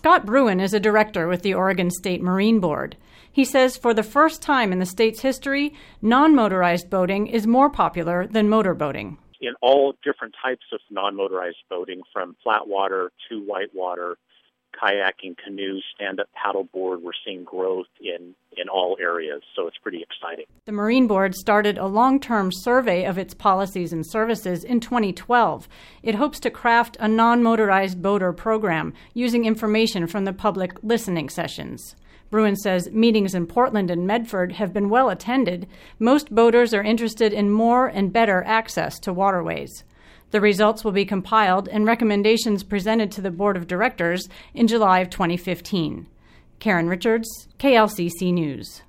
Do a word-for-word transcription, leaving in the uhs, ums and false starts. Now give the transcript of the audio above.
Scott Bruin is a director with the Oregon State Marine Board. He says for the first time in the state's history, non-motorized boating is more popular than motor boating. In all different types of non-motorized boating, from flat water to whitewater, kayaking, canoes, stand-up paddleboard, we're seeing growth in, in all areas, so it's pretty exciting. The Marine Board started a long-term survey of its policies and services in twenty twelve. It hopes to craft a non-motorized boater program using information from the public listening sessions. Bruin says meetings in Portland and Medford have been well attended. Most boaters are interested in more and better access to waterways. The results will be compiled and recommendations presented to the Board of Directors in July of twenty fifteen. Karen Richards, K L C C News.